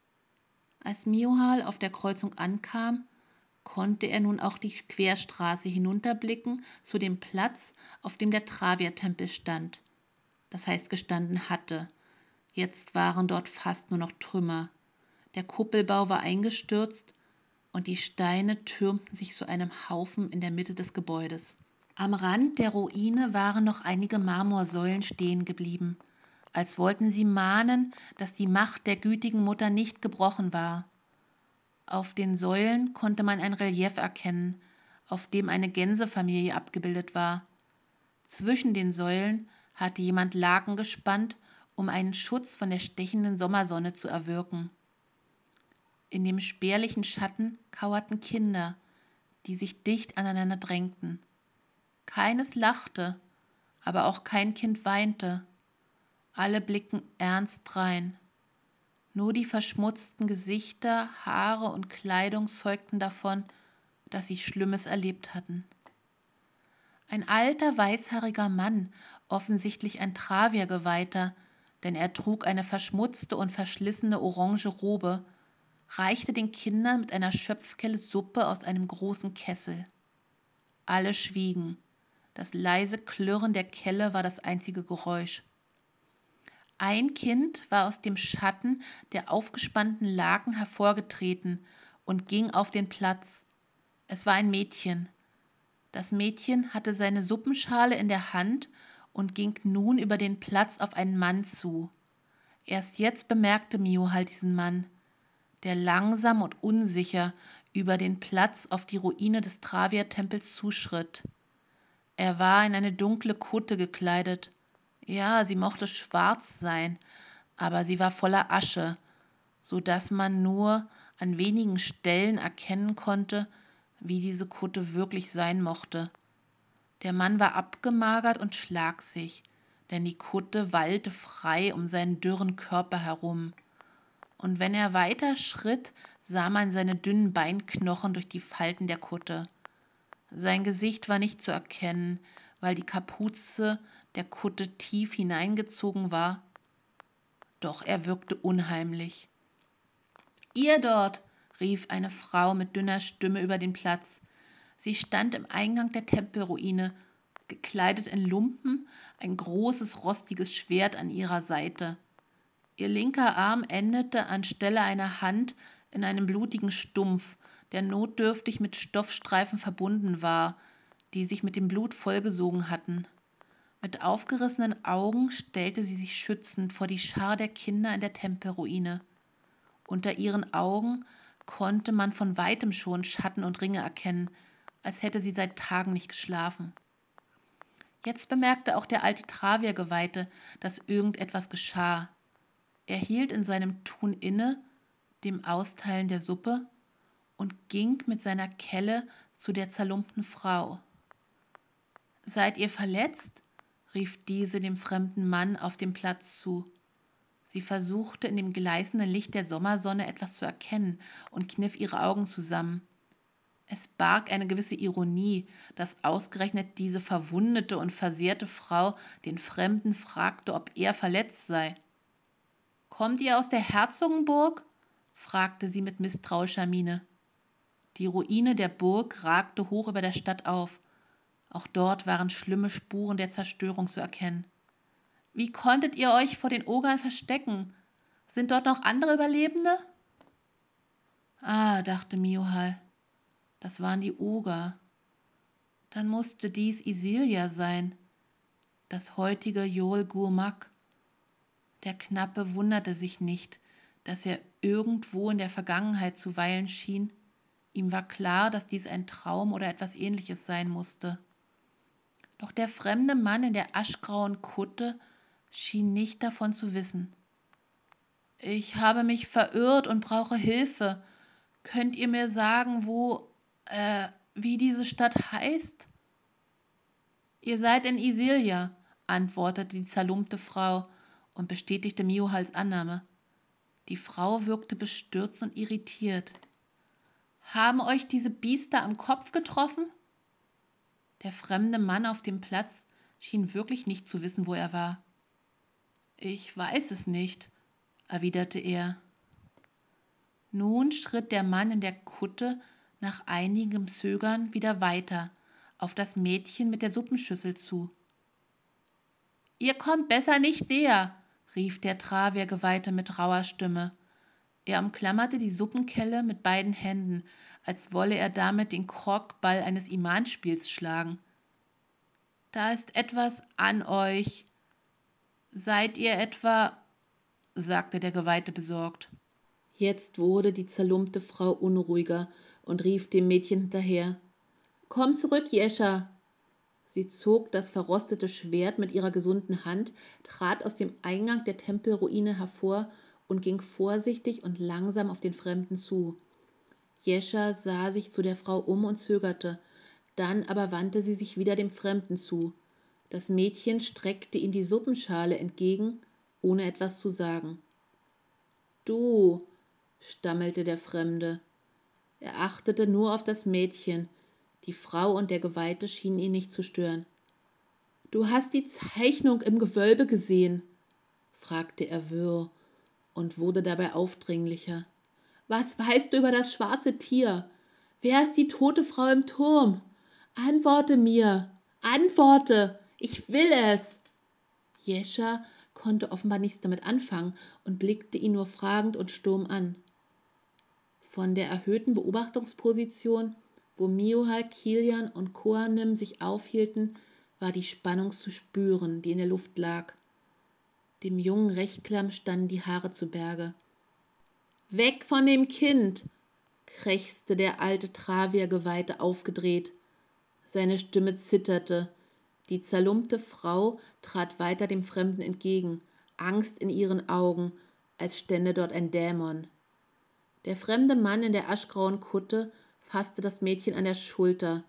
Als Miohal auf der Kreuzung ankam, konnte er nun auch die Querstraße hinunterblicken zu dem Platz, auf dem der Travia-Tempel stand. Das heißt gestanden hatte. Jetzt waren dort fast nur noch Trümmer. Der Kuppelbau war eingestürzt und die Steine türmten sich zu einem Haufen in der Mitte des Gebäudes. Am Rand der Ruine waren noch einige Marmorsäulen stehen geblieben, als wollten sie mahnen, dass die Macht der gütigen Mutter nicht gebrochen war. Auf den Säulen konnte man ein Relief erkennen, auf dem eine Gänsefamilie abgebildet war. Zwischen den Säulen hatte jemand Laken gespannt, um einen Schutz von der stechenden Sommersonne zu erwirken. In dem spärlichen Schatten kauerten Kinder, die sich dicht aneinander drängten. Keines lachte, aber auch kein Kind weinte. Alle blickten ernst drein. Nur die verschmutzten Gesichter, Haare und Kleidung zeugten davon, dass sie Schlimmes erlebt hatten. Ein alter, weißhaariger Mann, offensichtlich ein Traviergeweihter, denn er trug eine verschmutzte und verschlissene orange Robe, reichte den Kindern mit einer Schöpfkelle Suppe aus einem großen Kessel. Alle schwiegen. Das leise Klirren der Kelle war das einzige Geräusch. Ein Kind war aus dem Schatten der aufgespannten Laken hervorgetreten und ging auf den Platz. Es war ein Mädchen. Das Mädchen hatte seine Suppenschale in der Hand und ging nun über den Platz auf einen Mann zu. Erst jetzt bemerkte Mihal diesen Mann, der langsam und unsicher über den Platz auf die Ruine des Travia-Tempels zuschritt. Er war in eine dunkle Kutte gekleidet. Ja, sie mochte schwarz sein, aber sie war voller Asche, so dass man nur an wenigen Stellen erkennen konnte, wie diese Kutte wirklich sein mochte. Der Mann war abgemagert und schlaksig, denn die Kutte wallte frei um seinen dürren Körper herum. Und wenn er weiter schritt, sah man seine dünnen Beinknochen durch die Falten der Kutte. Sein Gesicht war nicht zu erkennen, weil die Kapuze der Kutte tief hineingezogen war. Doch er wirkte unheimlich. »Ihr dort«, rief eine Frau mit dünner Stimme über den Platz. Sie stand im Eingang der Tempelruine, gekleidet in Lumpen, ein großes rostiges Schwert an ihrer Seite. Ihr linker Arm endete anstelle einer Hand in einem blutigen Stumpf, der notdürftig mit Stoffstreifen verbunden war, die sich mit dem Blut vollgesogen hatten. Mit aufgerissenen Augen stellte sie sich schützend vor die Schar der Kinder in der Tempelruine. Unter ihren Augen konnte man von weitem schon Schatten und Ringe erkennen, als hätte sie seit Tagen nicht geschlafen. Jetzt bemerkte auch der alte Traviergeweihte, dass irgendetwas geschah. Er hielt in seinem Tun inne, dem Austeilen der Suppe, und ging mit seiner Kelle zu der zerlumpten Frau. »Seid ihr verletzt?« rief diese dem fremden Mann auf dem Platz zu. Sie versuchte in dem gleißenden Licht der Sommersonne etwas zu erkennen und kniff ihre Augen zusammen. Es barg eine gewisse Ironie, dass ausgerechnet diese verwundete und versehrte Frau den Fremden fragte, ob er verletzt sei. »Kommt ihr aus der Herzogenburg?« fragte sie mit misstrauischer Miene. Die Ruine der Burg ragte hoch über der Stadt auf. Auch dort waren schlimme Spuren der Zerstörung zu erkennen. »Wie konntet ihr euch vor den Ogern verstecken? Sind dort noch andere Überlebende?« »Ah«, dachte Mihal, »das waren die Oger. Dann musste dies Isilia sein, das heutige Jol Gurmak.« Der Knappe wunderte sich nicht, dass er irgendwo in der Vergangenheit zu weilen schien. Ihm war klar, dass dies ein Traum oder etwas Ähnliches sein musste. Doch der fremde Mann in der aschgrauen Kutte schien nicht davon zu wissen. »Ich habe mich verirrt und brauche Hilfe. Könnt ihr mir sagen, wo, äh, wie diese Stadt heißt?« »Ihr seid in Isilia«, antwortete die zerlumpte Frau und bestätigte Mihals Annahme. Die Frau wirkte bestürzt und irritiert. »Haben euch diese Biester am Kopf getroffen?« Der fremde Mann auf dem Platz schien wirklich nicht zu wissen, wo er war. »Ich weiß es nicht«, erwiderte er. Nun schritt der Mann in der Kutte nach einigem Zögern wieder weiter, auf das Mädchen mit der Suppenschüssel zu. »Ihr kommt besser nicht näher«, rief der Traviergeweihte mit rauer Stimme. Er umklammerte die Suppenkelle mit beiden Händen, als wolle er damit den Korkball eines Imanspiels schlagen. »Da ist etwas an euch. Seid ihr etwa«, sagte der Geweihte besorgt. Jetzt wurde die zerlumpte Frau unruhiger und rief dem Mädchen hinterher. »Komm zurück, Jescha!« Sie zog das verrostete Schwert mit ihrer gesunden Hand, trat aus dem Eingang der Tempelruine hervor und ging vorsichtig und langsam auf den Fremden zu. Jescha sah sich zu der Frau um und zögerte, dann aber wandte sie sich wieder dem Fremden zu. Das Mädchen streckte ihm die Suppenschale entgegen, ohne etwas zu sagen. Du, stammelte der Fremde. Er achtete nur auf das Mädchen. Die Frau und der Geweihte schienen ihn nicht zu stören. »Du hast die Zeichnung im Gewölbe gesehen?« fragte er wirr und wurde dabei aufdringlicher. »Was weißt du über das schwarze Tier? Wer ist die tote Frau im Turm? Antworte mir! Antworte! Ich will es!« Jescha konnte offenbar nichts damit anfangen und blickte ihn nur fragend und stumm an. Von der erhöhten Beobachtungsposition, wo Miohal, Kilian und Koanim sich aufhielten, war die Spannung zu spüren, die in der Luft lag. Dem jungen Rechtklamm standen die Haare zu Berge. »Weg von dem Kind!« krächzte der alte Travier-Geweihte aufgedreht. Seine Stimme zitterte. Die zerlumpte Frau trat weiter dem Fremden entgegen, Angst in ihren Augen, als stände dort ein Dämon. Der fremde Mann in der aschgrauen Kutte fasste das Mädchen an der Schulter.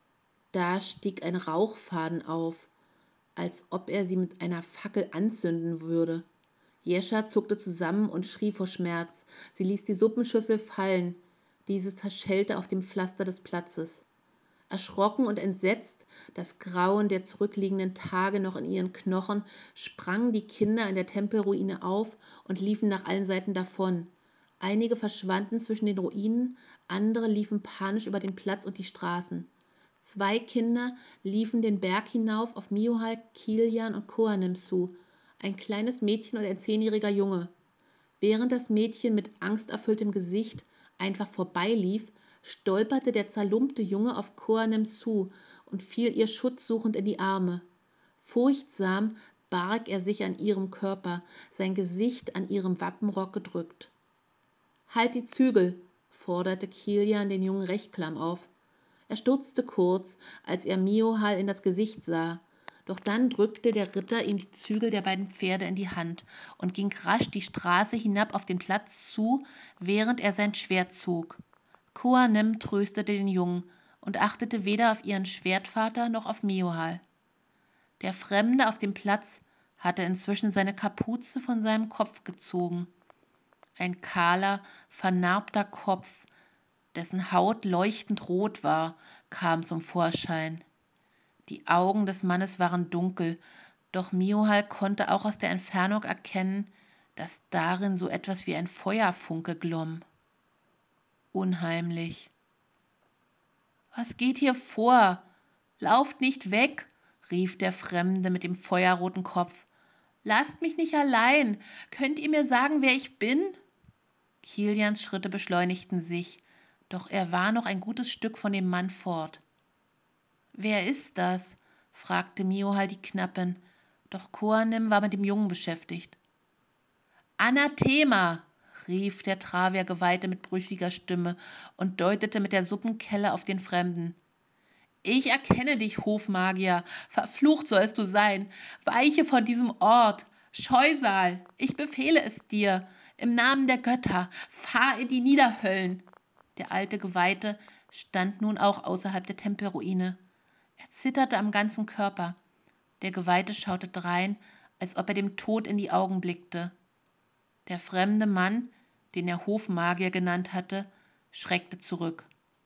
Da stieg ein Rauchfaden auf, als ob er sie mit einer Fackel anzünden würde. Jescha zuckte zusammen und schrie vor Schmerz. Sie ließ die Suppenschüssel fallen. Dieses zerschellte auf dem Pflaster des Platzes. Erschrocken und entsetzt, das Grauen der zurückliegenden Tage noch in ihren Knochen, sprangen die Kinder in der Tempelruine auf und liefen nach allen Seiten davon. Einige verschwanden zwischen den Ruinen, andere liefen panisch über den Platz und die Straßen. Zwei Kinder liefen den Berg hinauf auf Miohal, Kilian und Koanim zu, ein kleines Mädchen und ein zehnjähriger Junge. Während das Mädchen mit angsterfülltem Gesicht einfach vorbeilief, stolperte der zerlumpte Junge auf Koanim zu und fiel ihr schutzsuchend in die Arme. Furchtsam barg er sich an ihrem Körper, sein Gesicht an ihrem Wappenrock gedrückt. »Halt die Zügel«, forderte Kilian den jungen Rechtklamm auf. Er stutzte kurz, als er Miohal in das Gesicht sah. Doch dann drückte der Ritter ihm die Zügel der beiden Pferde in die Hand und ging rasch die Straße hinab auf den Platz zu, während er sein Schwert zog. Koanim tröstete den Jungen und achtete weder auf ihren Schwertvater noch auf Miohal. Der Fremde auf dem Platz hatte inzwischen seine Kapuze von seinem Kopf gezogen. Ein kahler, vernarbter Kopf, dessen Haut leuchtend rot war, kam zum Vorschein. Die Augen des Mannes waren dunkel, doch Miohal konnte auch aus der Entfernung erkennen, dass darin so etwas wie ein Feuerfunke glomm. Unheimlich. »Was geht hier vor? Lauft nicht weg«, rief der Fremde mit dem feuerroten Kopf. »Lasst mich nicht allein. Könnt ihr mir sagen, wer ich bin?« Kilians Schritte beschleunigten sich, doch er war noch ein gutes Stück von dem Mann fort. »Wer ist das?« fragte Miohal die Knappen, doch Koanim war mit dem Jungen beschäftigt. »Anathema«, rief der Travier-Geweihte mit brüchiger Stimme und deutete mit der Suppenkelle auf den Fremden. »Ich erkenne dich, Hofmagier, verflucht sollst du sein, weiche von diesem Ort, Scheusal, ich befehle es dir, im Namen der Götter, fahr in die Niederhöllen.« Der alte Geweihte stand nun auch außerhalb der Tempelruine. Er zitterte am ganzen Körper. Der Geweihte schaute drein, als ob er dem Tod in die Augen blickte. Der fremde Mann, den er Hofmagier genannt hatte, schreckte zurück.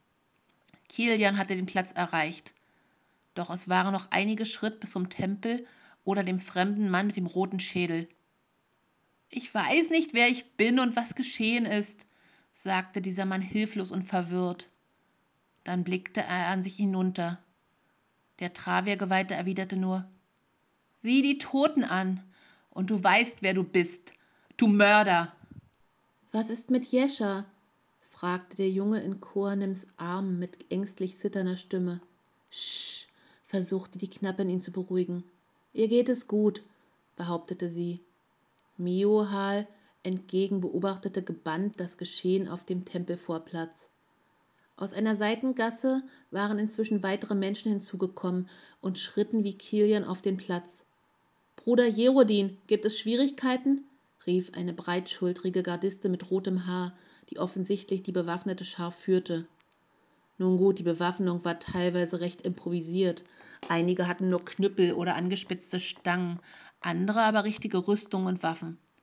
Kilian hatte den Platz erreicht, doch es waren noch einige Schritt bis zum Tempel oder dem fremden Mann mit dem roten Schädel. »Ich weiß nicht, wer ich bin und was geschehen ist«, sagte dieser Mann hilflos und verwirrt. Dann blickte er an sich hinunter. Der Travier-Geweihte erwiderte nur, »Sieh die Toten an, und du weißt, wer du bist, du Mörder!« »Was ist mit Jescha?« fragte der Junge in Koanims Arm mit ängstlich zitternder Stimme. »Sch«, versuchte die Knappin ihn zu beruhigen. »Ihr geht es gut«, behauptete sie. Miohal entgegen beobachtete gebannt das Geschehen auf dem Tempelvorplatz. Aus einer Seitengasse waren inzwischen weitere Menschen hinzugekommen und schritten wie Kilian auf den Platz. »Bruder Jerodin, gibt es Schwierigkeiten?« rief eine breitschultrige Gardiste mit rotem Haar, die offensichtlich die bewaffnete Schar führte. Nun gut, die Bewaffnung war teilweise recht improvisiert. Einige hatten nur Knüppel oder angespitzte Stangen, andere aber richtige Rüstung und Waffen.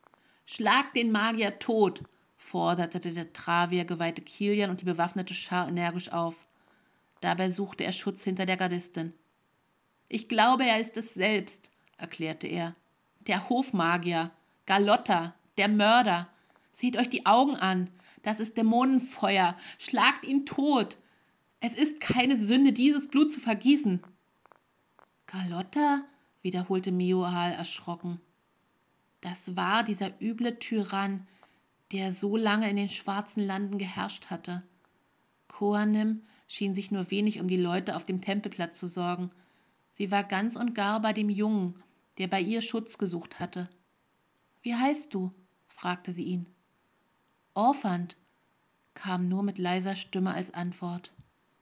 »Schlag den Magier tot«, forderte der Travia-geweihte Kilian und die bewaffnete Schar energisch auf. Dabei suchte er Schutz hinter der Gardistin. »Ich glaube, er ist es selbst«, erklärte er. »Der Hofmagier, Galotta, der Mörder. Seht euch die Augen an, das ist Dämonenfeuer, schlagt ihn tot. Es ist keine Sünde, dieses Blut zu vergießen.« »Galotta?«, wiederholte Miohal erschrocken. Das war dieser üble Tyrann, der so lange in den schwarzen Landen geherrscht hatte. Koanim schien sich nur wenig um die Leute auf dem Tempelplatz zu sorgen. Sie war ganz und gar bei dem Jungen, der bei ihr Schutz gesucht hatte. »Wie heißt du?«, fragte sie ihn. »Orphant«, kam nur mit leiser Stimme als Antwort.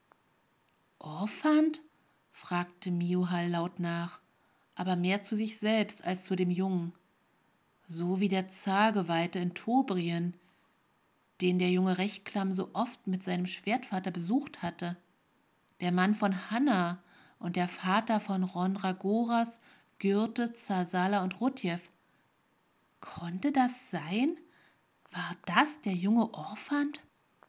»Orphant?«, fragte Miohal laut nach, aber mehr zu sich selbst als zu dem Jungen. So wie der Zargeweihte in Tobrien, den der junge Rechtklam so oft mit seinem Schwertvater besucht hatte. Der Mann von Hanna und der Vater von Ronragoras, Gürte, Zarsala und Rutjev. Konnte das sein? War das der junge Orphant?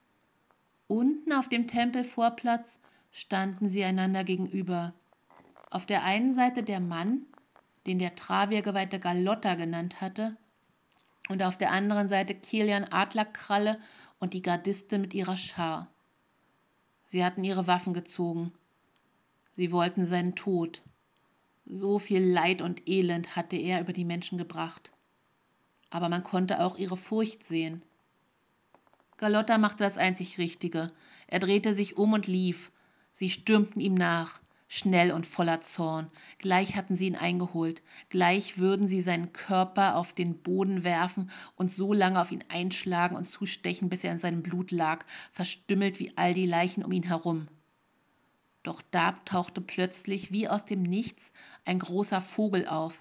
Unten auf dem Tempelvorplatz standen sie einander gegenüber. Auf der einen Seite der Mann, den der Travia-geweihte Galotta genannt hatte, und auf der anderen Seite Kilian Adlerkralle und die Gardistin mit ihrer Schar. Sie hatten ihre Waffen gezogen. Sie wollten seinen Tod. So viel Leid und Elend hatte er über die Menschen gebracht. Aber man konnte auch ihre Furcht sehen. Galotta machte das einzig Richtige. Er drehte sich um und lief. Sie stürmten ihm nach, schnell und voller Zorn. Gleich hatten sie ihn eingeholt. Gleich würden sie seinen Körper auf den Boden werfen und so lange auf ihn einschlagen und zustechen, bis er in seinem Blut lag, verstümmelt wie all die Leichen um ihn herum. Doch da tauchte plötzlich wie aus dem Nichts ein großer Vogel auf.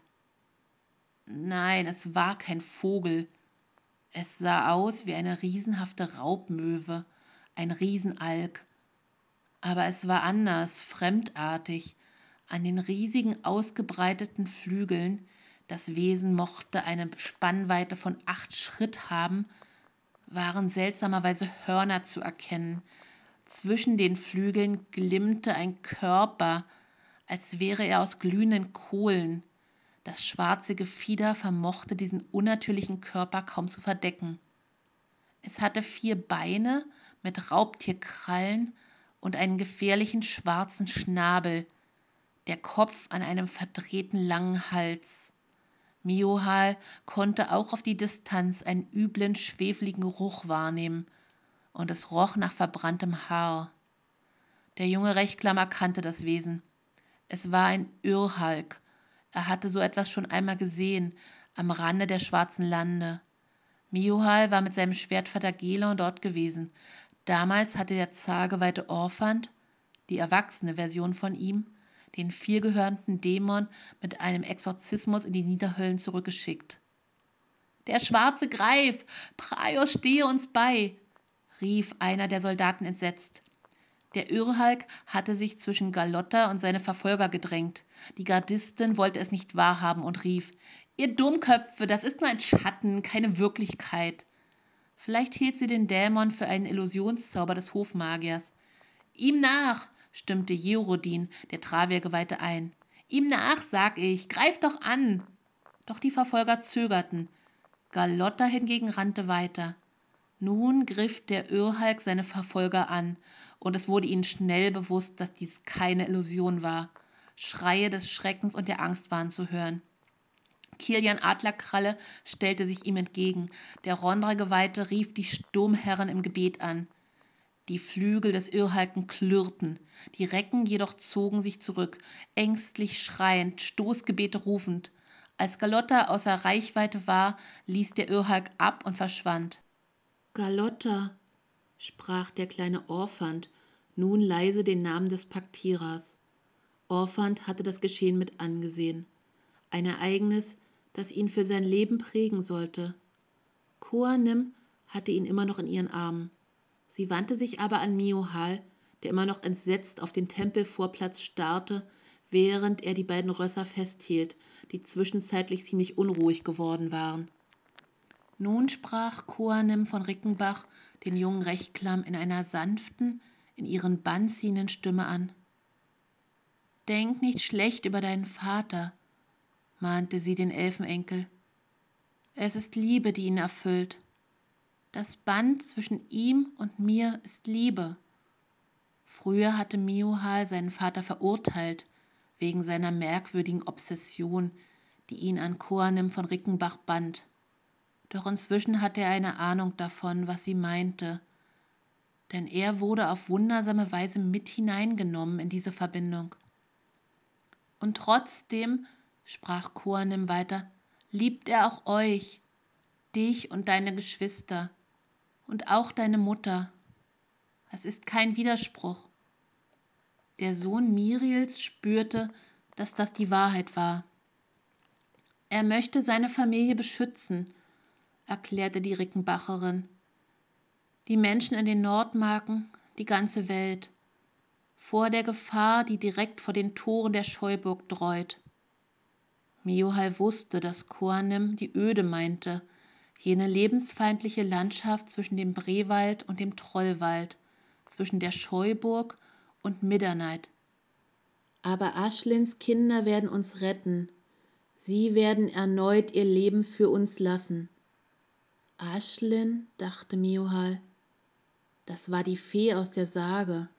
Nein, es war kein Vogel. Es sah aus wie eine riesenhafte Raubmöwe, ein Riesenalk. Aber es war anders, fremdartig. An den riesigen, ausgebreiteten Flügeln, das Wesen mochte eine Spannweite von acht Schritt haben, waren seltsamerweise Hörner zu erkennen. Zwischen den Flügeln glimmte ein Körper, als wäre er aus glühenden Kohlen. Das schwarze Gefieder vermochte diesen unnatürlichen Körper kaum zu verdecken. Es hatte vier Beine mit Raubtierkrallen und einen gefährlichen schwarzen Schnabel, der Kopf an einem verdrehten langen Hals. Miohal konnte auch auf die Distanz einen üblen, schwefeligen Geruch wahrnehmen, und es roch nach verbranntem Haar. Der junge Rechtklam erkannte das Wesen. Es war ein Yrhalk. Er hatte so etwas schon einmal gesehen, am Rande der Schwarzen Lande. Miohal war mit seinem Schwertvater Gelon dort gewesen. Damals hatte der zargeweihte Orphant, die erwachsene Version von ihm, den vielgehörnten Dämon mit einem Exorzismus in die Niederhöllen zurückgeschickt. »Der schwarze Greif! Praios stehe uns bei!« rief einer der Soldaten entsetzt. Der Yrhalk hatte sich zwischen Galotta und seine Verfolger gedrängt. Die Gardistin wollte es nicht wahrhaben und rief: »Ihr Dummköpfe, das ist nur ein Schatten, keine Wirklichkeit.« Vielleicht hielt sie den Dämon für einen Illusionszauber des Hofmagiers. »Ihm nach«, stimmte Jerodin, der Travia-Geweihte, ein. »Ihm nach, sag ich, greif doch an!« Doch die Verfolger zögerten. Galotta hingegen rannte weiter. Nun griff der Yrhalk seine Verfolger an, und es wurde ihnen schnell bewusst, dass dies keine Illusion war. Schreie des Schreckens und der Angst waren zu hören. Kilian Adlerkralle stellte sich ihm entgegen. Der Rondra-Geweihte rief die Sturmherren im Gebet an. Die Flügel des Yrhalken klirrten, die Recken jedoch zogen sich zurück, ängstlich schreiend, Stoßgebete rufend. Als Galotta außer Reichweite war, ließ der Yrhalk ab und verschwand. »Galotta«, sprach der kleine Orphant, nun leise den Namen des Paktierers. Orphant hatte das Geschehen mit angesehen. Ein Ereignis, das ihn für sein Leben prägen sollte. Koanim hatte ihn immer noch in ihren Armen. Sie wandte sich aber an Miohal, der immer noch entsetzt auf den Tempelvorplatz starrte, während er die beiden Rösser festhielt, die zwischenzeitlich ziemlich unruhig geworden waren. Nun sprach Koanem von Rickenbach den jungen Rechklam in einer sanften, in ihren Bann ziehenden Stimme an. »Denk nicht schlecht über deinen Vater«, mahnte sie den Elfenenkel. »Es ist Liebe, die ihn erfüllt. Das Band zwischen ihm und mir ist Liebe.« Früher hatte Miohal seinen Vater verurteilt, wegen seiner merkwürdigen Obsession, die ihn an Koanem von Rickenbach band. Doch inzwischen hatte er eine Ahnung davon, was sie meinte, denn er wurde auf wundersame Weise mit hineingenommen in diese Verbindung. »Und trotzdem«, sprach Koanem weiter, »liebt er auch euch, dich und deine Geschwister und auch deine Mutter. Das ist kein Widerspruch.« Der Sohn Miriels spürte, dass das die Wahrheit war. »Er möchte seine Familie beschützen«, erklärte die Rickenbacherin. »Die Menschen in den Nordmarken, die ganze Welt, vor der Gefahr, die direkt vor den Toren der Scheuburg dräut.« Miohal wusste, dass Koanem die Öde meinte, jene lebensfeindliche Landschaft zwischen dem Brewald und dem Trollwald, zwischen der Scheuburg und Middernight. »Aber Aschlins Kinder werden uns retten. Sie werden erneut ihr Leben für uns lassen.« »Aschlin«, dachte Miohal, das war die Fee aus der Sage.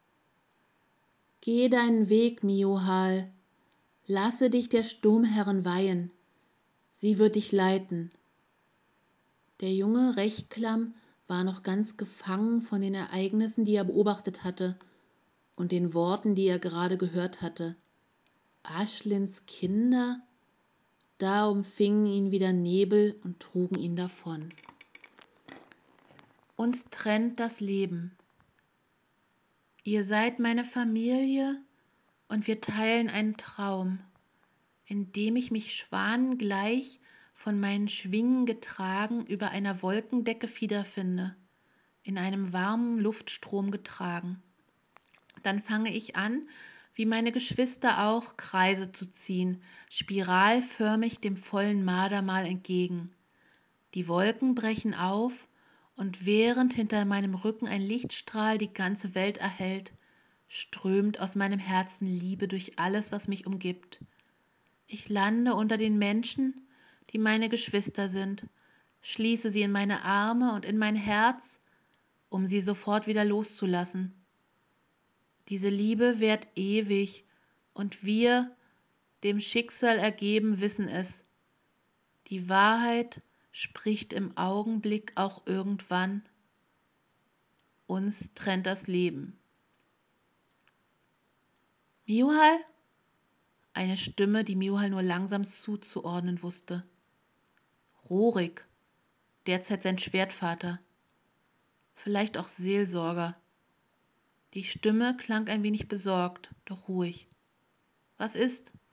»Geh deinen Weg, Miohal, lasse dich der Sturmherrin weihen, sie wird dich leiten.« Der junge Rechklam war noch ganz gefangen von den Ereignissen, die er beobachtet hatte, und den Worten, die er gerade gehört hatte. Aschlins Kinder? Da umfingen ihn wieder Nebel und trugen ihn davon. Uns trennt das Leben. Ihr seid meine Familie und wir teilen einen Traum, in dem ich mich schwanengleich von meinen Schwingen getragen über einer Wolkendecke wiederfinde, in einem warmen Luftstrom getragen. Dann fange ich an, wie meine Geschwister auch, Kreise zu ziehen, spiralförmig dem vollen Mardermal entgegen. Die Wolken brechen auf, und während hinter meinem Rücken ein Lichtstrahl die ganze Welt erhellt, strömt aus meinem Herzen Liebe durch alles, was mich umgibt. Ich lande unter den Menschen, die meine Geschwister sind, schließe sie in meine Arme und in mein Herz, um sie sofort wieder loszulassen. Diese Liebe währt ewig, und wir, dem Schicksal ergeben, wissen es. Die Wahrheit spricht im Augenblick auch irgendwann. Uns trennt das Leben. Miohal? Eine Stimme, die Miohal nur langsam zuzuordnen wusste. Rorik, derzeit sein Schwertvater. Vielleicht auch Seelsorger. Die Stimme klang ein wenig besorgt, doch ruhig. »Was ist?«